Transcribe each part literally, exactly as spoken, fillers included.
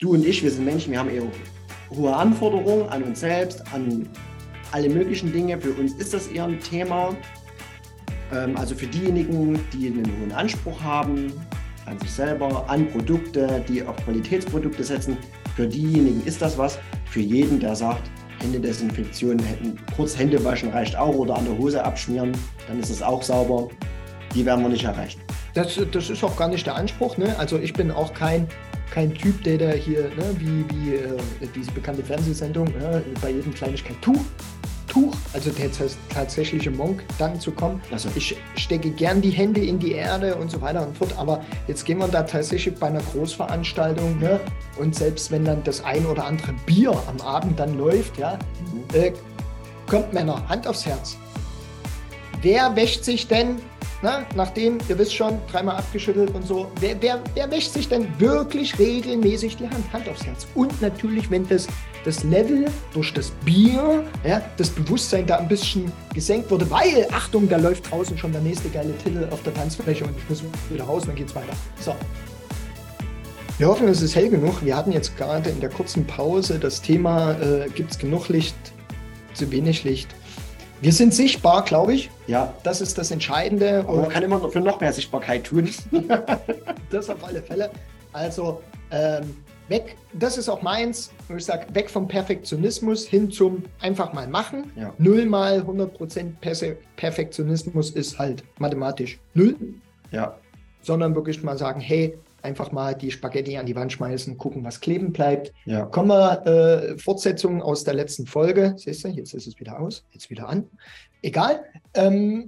du und ich, wir sind Menschen, wir haben eher hohe Anforderungen an uns selbst, an alle möglichen Dinge. Für uns ist das eher ein Thema. Ähm, also für diejenigen, die einen hohen Anspruch haben an sich selber, an Produkte, die auf Qualitätsprodukte setzen, für diejenigen ist das was. Für jeden, der sagt, Händedesinfektion, kurz Hände waschen reicht auch oder an der Hose abschmieren, dann ist es auch sauber. Die werden wir nicht erreichen. Das, das ist auch gar nicht der Anspruch. Ne? Also ich bin auch kein, kein Typ, der da hier, ne, wie, wie äh, diese bekannte Fernsehsendung, ne, bei jedem Kleinigkeit Tuch, Tuch, also der tatsächliche Monk dann zu kommen. Also ich stecke gern die Hände in die Erde und so weiter und fort, aber jetzt gehen wir da tatsächlich bei einer Großveranstaltung, ne, und selbst wenn dann das ein oder andere Bier am Abend dann läuft, ja, mhm. äh, kommt Männer, Hand aufs Herz. Wer wäscht sich denn, na, nachdem, ihr wisst schon, dreimal abgeschüttelt und so, wer, wer, wer wäscht sich denn wirklich regelmäßig die Hand, Hand aufs Herz? Und natürlich, wenn das, das Level durch das Bier, ja, das Bewusstsein da ein bisschen gesenkt wurde, weil, Achtung, da läuft draußen schon der nächste geile Titel auf der Tanzfläche und ich muss wieder raus und dann geht's weiter. So. Wir hoffen, es ist hell genug. Wir hatten jetzt gerade in der kurzen Pause das Thema, äh, gibt es genug Licht, zu wenig Licht? Wir sind sichtbar, glaube ich. Ja. Das ist das Entscheidende. Aber man kann immer noch für noch mehr Sichtbarkeit tun. Das auf alle Fälle. Also ähm, weg, das ist auch meins, wo ich sage, weg vom Perfektionismus hin zum einfach mal machen. Ja. Null mal hundert Prozent Perfektionismus ist halt mathematisch null. Ja. Sondern wirklich mal sagen, hey, einfach mal die Spaghetti an die Wand schmeißen, gucken, was kleben bleibt. Ja. Kommen wir, äh, Fortsetzung aus der letzten Folge. Siehst du, jetzt ist es wieder aus, jetzt wieder an. Egal. Ähm,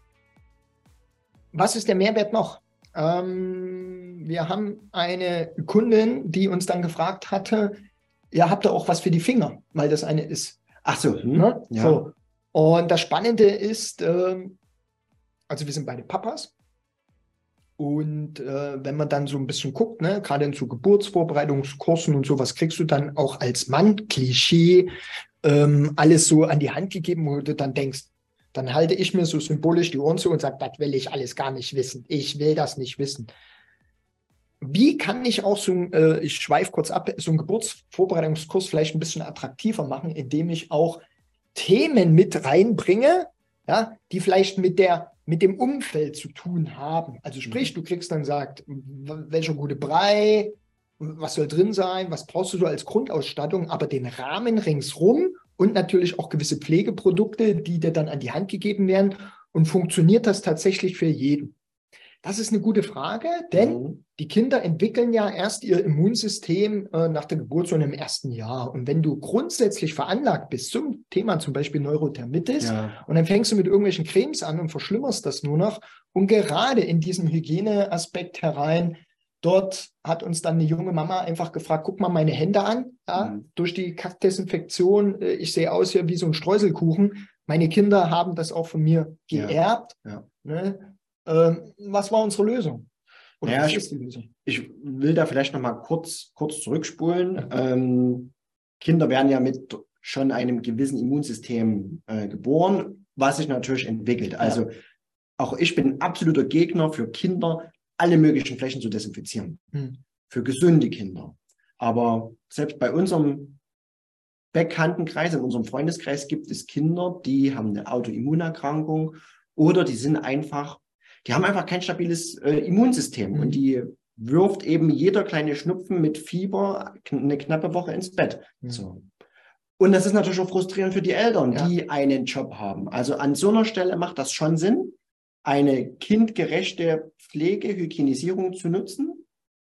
was ist der Mehrwert noch? Ähm, wir haben eine Kundin, die uns dann gefragt hatte, ja, habt ihr auch was für die Finger? Weil das eine ist. Ach so. Hm. Ne? Ja. So. Und das Spannende ist, ähm, also wir sind beide Papas. Und äh, wenn man dann so ein bisschen guckt, ne, gerade in so Geburtsvorbereitungskursen und so, was kriegst du dann auch als Mann, Klischee, ähm, alles so an die Hand gegeben, wo du dann denkst, dann halte ich mir so symbolisch die Ohren zu und sage, das will ich alles gar nicht wissen. Ich will das nicht wissen. Wie kann ich auch so, äh, ich schweife kurz ab, so einen Geburtsvorbereitungskurs vielleicht ein bisschen attraktiver machen, indem ich auch Themen mit reinbringe, ja, die vielleicht mit der mit dem Umfeld zu tun haben. Also sprich, du kriegst dann gesagt, welcher gute Brei, was soll drin sein, was brauchst du so als Grundausstattung, aber den Rahmen ringsrum und natürlich auch gewisse Pflegeprodukte, die dir dann an die Hand gegeben werden. Und funktioniert das tatsächlich für jeden? Das ist eine gute Frage, denn mhm. die Kinder entwickeln ja erst ihr Immunsystem äh, nach der Geburt so im ersten Jahr. Und wenn du grundsätzlich veranlagt bist zum Thema zum Beispiel Neurothermitis, ja. und dann fängst du mit irgendwelchen Cremes an und verschlimmerst das nur noch. Und gerade in diesem Hygieneaspekt herein, dort hat uns dann eine junge Mama einfach gefragt, guck mal meine Hände an, ja, mhm. durch die Kackdesinfektion, äh, ich sehe aus hier wie so ein Streuselkuchen. Meine Kinder haben das auch von mir geerbt. Ja. Ja. Ne? Was war unsere Lösung? Oder ja, was ist die Lösung? Ich, ich will da vielleicht noch mal kurz, kurz zurückspulen. Ja. Ähm, Kinder werden ja mit schon einem gewissen Immunsystem äh, geboren, was sich natürlich entwickelt. Also ja. auch ich bin absoluter Gegner für Kinder, alle möglichen Flächen zu desinfizieren. Hm. Für gesunde Kinder. Aber selbst bei unserem Bekanntenkreis, in unserem Freundeskreis gibt es Kinder, die haben eine Autoimmunerkrankung oder die sind einfach Die haben einfach kein stabiles äh, Immunsystem mhm. und die wirft eben jeder kleine Schnupfen mit Fieber eine knappe Woche ins Bett. Mhm. So. Und das ist natürlich auch frustrierend für die Eltern, ja. die einen Job haben. Also an so einer Stelle macht das schon Sinn, eine kindgerechte Pflege, Hygienisierung zu nutzen.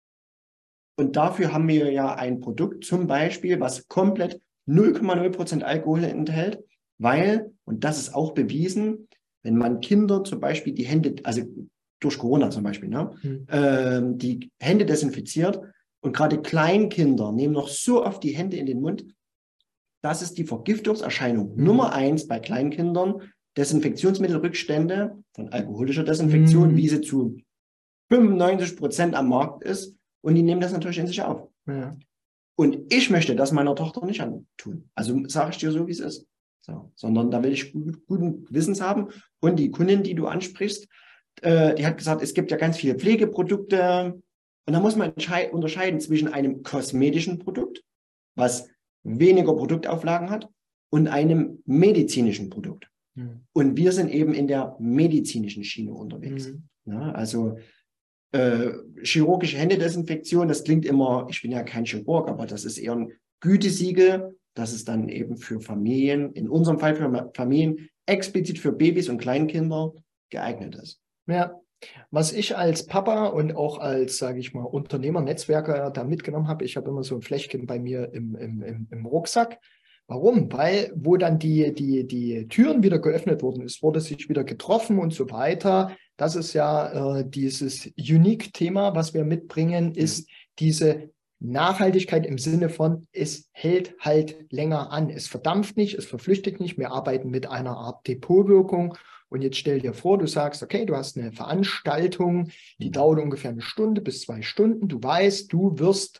Und dafür haben wir ja ein Produkt zum Beispiel, was komplett null Komma null Prozent Alkohol enthält, weil, und das ist auch bewiesen, wenn man Kinder zum Beispiel die Hände, also durch Corona zum Beispiel, ne, mhm. ähm, die Hände desinfiziert und gerade Kleinkinder nehmen noch so oft die Hände in den Mund, das ist die Vergiftungserscheinung mhm. Nummer eins bei Kleinkindern, Desinfektionsmittelrückstände von alkoholischer Desinfektion, mhm. wie sie zu fünfundneunzig Prozent am Markt ist und die nehmen das natürlich in sich auf. Ja. Und ich möchte das meiner Tochter nicht antun. Also sage ich dir so, wie es ist. So, sondern da will ich gut, guten Gewissens haben. Und die Kundin, die du ansprichst, äh, die hat gesagt, es gibt ja ganz viele Pflegeprodukte, Und da muss man unterscheiden zwischen einem kosmetischen Produkt, was weniger Produktauflagen hat, und einem medizinischen Produkt. Mhm. Und wir sind eben in der medizinischen Schiene unterwegs. Mhm. Ja, also äh, chirurgische Händedesinfektion, das klingt immer, ich bin ja kein Chirurg, aber das ist eher ein Gütesiegel, das ist dann eben für Familien, in unserem Fall für Familien, explizit für Babys und Kleinkinder geeignet ist. Ja, was ich als Papa und auch als, sage ich mal, Unternehmer, Netzwerker da mitgenommen habe, ich habe immer so ein Fläschchen bei mir im, im, im, im Rucksack. Warum? Weil, wo dann die, die, die Türen wieder geöffnet wurden, es wurde sich wieder getroffen und so weiter. Das ist ja äh, dieses Unique-Thema, was wir mitbringen, ist diese Nachhaltigkeit im Sinne von, es hält halt länger an. Es verdampft nicht, es verflüchtigt nicht. Wir arbeiten mit einer Art Depotwirkung. Und jetzt stell dir vor, du sagst, okay, du hast eine Veranstaltung, die dauert ungefähr eine Stunde bis zwei Stunden. Du weißt, du wirst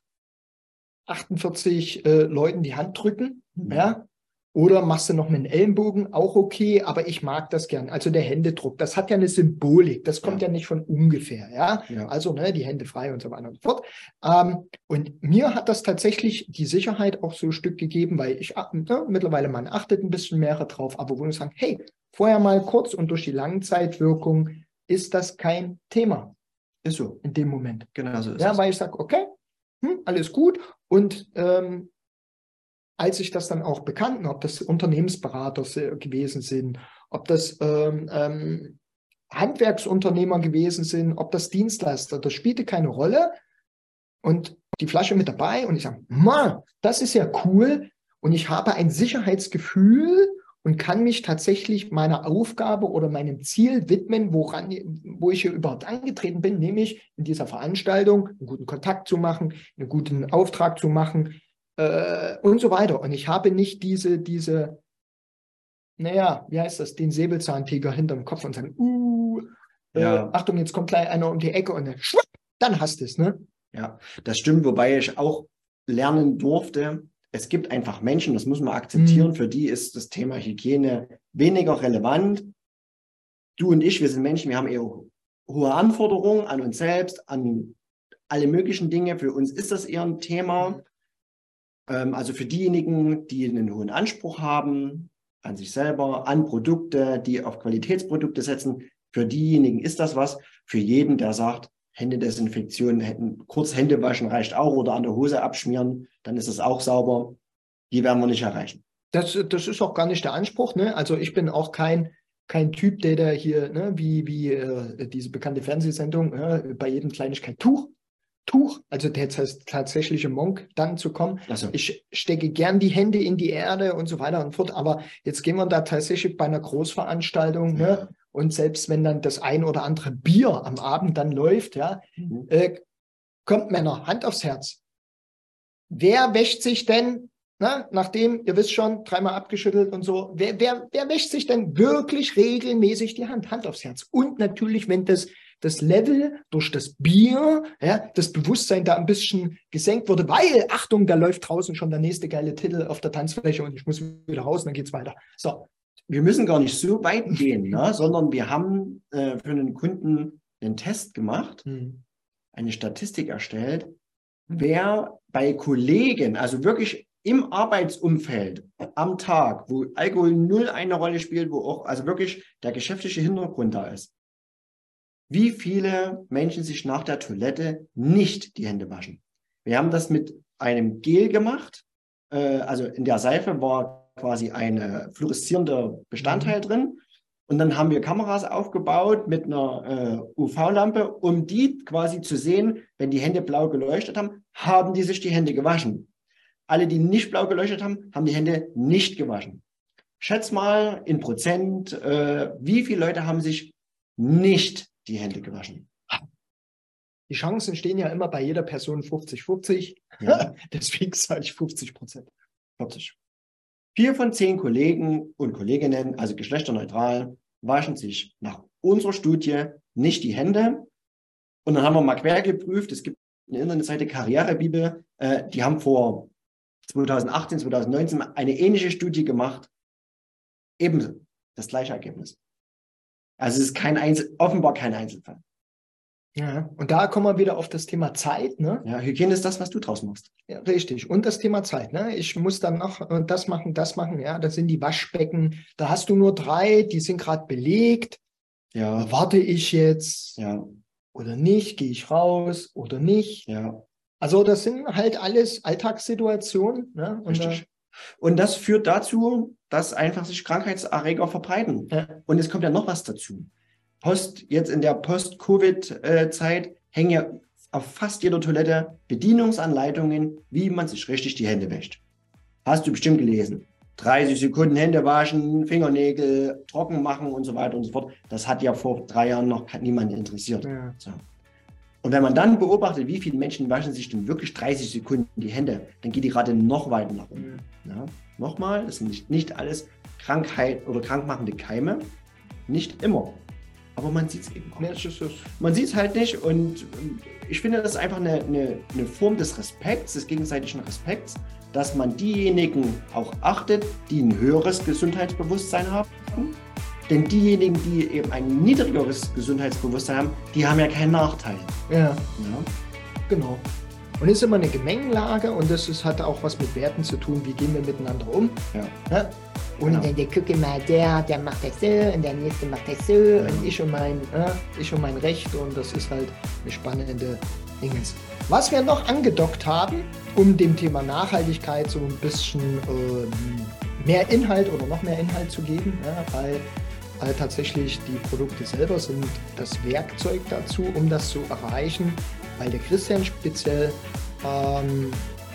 achtundvierzig äh, Leuten die Hand drücken, mhm. ja, oder machst du noch mit einem Ellenbogen, auch okay, aber ich mag das gern. Also der Händedruck, das hat ja eine Symbolik, das kommt ja, ja nicht von ungefähr, ja, ja. Also ne, die Hände frei und so weiter und so fort. Ähm, und mir hat das tatsächlich die Sicherheit auch so ein Stück gegeben, weil ich ne, mittlerweile, man achtet ein bisschen mehr drauf, aber wo wir sagen, hey, vorher mal kurz und durch die Langzeitwirkung ist das kein Thema. Ist so. In dem Moment. Genau so ist ja, es. Weil ich sage, okay, hm, alles gut. Und ähm, als ich das dann auch bekannten, ob das Unternehmensberater gewesen sind, ob das ähm, ähm, Handwerksunternehmer gewesen sind, ob das Dienstleister, das spielte keine Rolle. Und die Flasche mit dabei und ich sage, Mann, das ist ja cool. Und ich habe ein Sicherheitsgefühl und kann mich tatsächlich meiner Aufgabe oder meinem Ziel widmen, woran, wo ich hier überhaupt angetreten bin, nämlich in dieser Veranstaltung einen guten Kontakt zu machen, einen guten Auftrag zu machen äh, und so weiter. Und ich habe nicht diese, diese, naja, wie heißt das, den Säbelzahntiger hinterm Kopf und sagen, uh, ja. äh, Achtung, jetzt kommt gleich einer um die Ecke und dann, schwupp, dann hast du es, ne? Ja, das stimmt, wobei ich auch lernen durfte, es gibt einfach Menschen, das muss man akzeptieren, mhm. für die ist das Thema Hygiene weniger relevant. Du und ich, wir sind Menschen, wir haben eher hohe Anforderungen an uns selbst, an alle möglichen Dinge. Für uns ist das eher ein Thema. Ähm, also für diejenigen, die einen hohen Anspruch haben an sich selber, an Produkte, die auf Qualitätsprodukte setzen, für diejenigen ist das was. Für jeden, der sagt, Händedesinfektion, kurz Hände waschen reicht auch oder an der Hose abschmieren, dann ist es auch sauber. Die werden wir nicht erreichen. Das, das ist auch gar nicht der Anspruch, ne? Also ich bin auch kein, kein Typ, der da hier, ne, wie, wie äh, diese bekannte Fernsehsendung, äh, bei jedem Kleinigkeit Tuch, Tuch, also der tatsächliche Monk dann zu kommen. So. Ich stecke gern die Hände in die Erde und so weiter und fort, aber jetzt gehen wir da tatsächlich bei einer Großveranstaltung, ja. ne? Und selbst wenn dann das ein oder andere Bier am Abend dann läuft, ja, mhm. äh, kommt Männer, Hand aufs Herz. Wer wäscht sich denn, na, nachdem, ihr wisst schon, dreimal abgeschüttelt und so, wer, wer, wer wäscht sich denn wirklich regelmäßig die Hand, Hand aufs Herz? Und natürlich, wenn das, das Level durch das Bier, ja, das Bewusstsein da ein bisschen gesenkt wurde, weil, Achtung, da läuft draußen schon der nächste geile Titel auf der Tanzfläche und ich muss wieder raus und dann geht's weiter. So. Wir müssen gar nicht so weit gehen, ne? Sondern wir haben äh, für einen Kunden einen Test gemacht, hm. eine Statistik erstellt, wer bei Kollegen, also wirklich im Arbeitsumfeld am Tag, wo Alkohol null eine Rolle spielt, wo auch also wirklich der geschäftliche Hintergrund da ist, wie viele Menschen sich nach der Toilette nicht die Hände waschen. Wir haben das mit einem Gel gemacht, äh, also in der Seife war quasi ein fluoreszierender Bestandteil mhm. drin. Und dann haben wir Kameras aufgebaut mit einer äh, U V-Lampe, um die quasi zu sehen, wenn die Hände blau geleuchtet haben, haben die sich die Hände gewaschen. Alle, die nicht blau geleuchtet haben, haben die Hände nicht gewaschen. Schätz mal in Prozent, äh, wie viele Leute haben sich nicht die Hände gewaschen? Die Chancen stehen ja immer bei jeder Person fünfzig fünfzig. Ja. Deswegen sage ich fünfzig Prozent. vierzig. Vier von zehn Kollegen und Kolleginnen, also geschlechterneutral, waschen sich nach unserer Studie nicht die Hände. Und dann haben wir mal quer geprüft. Es gibt eine Internetseite Karrierebibel, äh, die haben vor zweitausendachtzehn, zweitausendneunzehn eine ähnliche Studie gemacht. Ebenso das gleiche Ergebnis. Also es ist kein Einzel, offenbar kein Einzelfall. Ja, und da kommen wir wieder auf das Thema Zeit, ne? Ja, Hygiene ist das, was du draus machst. Ja, richtig. Und das Thema Zeit, ne? Ich muss dann noch äh, das machen, das machen, ja. Das sind die Waschbecken. Da hast du nur drei, die sind gerade belegt. Ja, Warte ich jetzt ja, oder nicht? Gehe ich raus oder nicht? ja, Also das sind halt alles Alltagssituationen, ne? Und, richtig. Und das führt dazu, dass einfach sich Krankheitserreger verbreiten. äh, ja, Und es kommt ja noch was dazu. Post, jetzt in der Post-Covid-Zeit hängen ja auf fast jeder Toilette Bedienungsanleitungen, wie man sich richtig die Hände wäscht. Hast du bestimmt gelesen. dreißig Sekunden Hände waschen, Fingernägel trocken machen und so weiter und so fort. Das hat ja vor drei Jahren noch niemanden interessiert. ja. So. Und wenn man dann beobachtet, wie viele Menschen waschen sich denn wirklich dreißig Sekunden die Hände, dann geht die Rate noch weiter nach unten. Ja? Nochmal, das sind nicht, nicht alles Krankheit oder krankmachende Keime. Nicht immer. Aber man sieht es eben auch. Nee, es ist, es Man sieht es halt nicht und ich finde, das ist einfach eine, eine, eine Form des Respekts, des gegenseitigen Respekts, dass man diejenigen auch achtet, die ein höheres Gesundheitsbewusstsein haben. Denn diejenigen, die eben ein niedrigeres Gesundheitsbewusstsein haben, die haben ja keinen Nachteil. ja, Ja? genau. Und es ist immer eine Gemengelage und das ist, hat auch was mit Werten zu tun, wie gehen wir miteinander um. Ja. Ja? Und Genau. dann der gucke mal, der, der macht das so und der nächste macht das so Ja. und ich und mein, ja, ich und mein Recht und das ist halt eine spannende Dingens. Was wir noch angedockt haben, um dem Thema Nachhaltigkeit so ein bisschen ähm, mehr Inhalt oder noch mehr Inhalt zu geben, ja, weil, weil tatsächlich die Produkte selber sind das Werkzeug dazu, um das zu erreichen, weil der Christian speziell, ähm,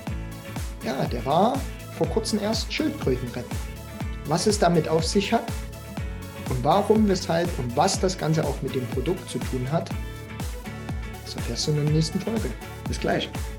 ja, der war vor kurzem erst Schildkröten retten. Was es damit auf sich hat und warum, weshalb und was das Ganze auch mit dem Produkt zu tun hat, das erfährst du in der nächsten Folge. Bis gleich.